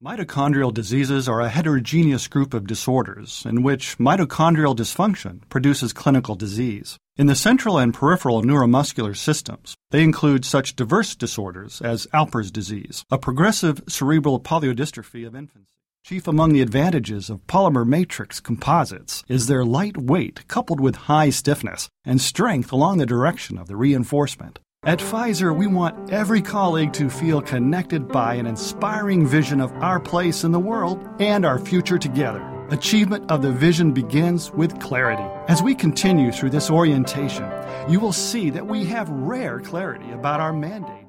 Mitochondrial diseases are a heterogeneous group of disorders in which mitochondrial dysfunction produces clinical disease. In the central and peripheral neuromuscular systems, they include such diverse disorders as Alpers disease, a progressive cerebral polyodystrophy of infancy. Chief among the advantages of polymer matrix composites is their light weight coupled with high stiffness and strength along the direction of the reinforcement. At Pfizer, we want every colleague to feel connected by an inspiring vision of our place in the world and our future together. Achievement of the vision begins with clarity. As we continue through this orientation, you will see that we have rare clarity about our mandate.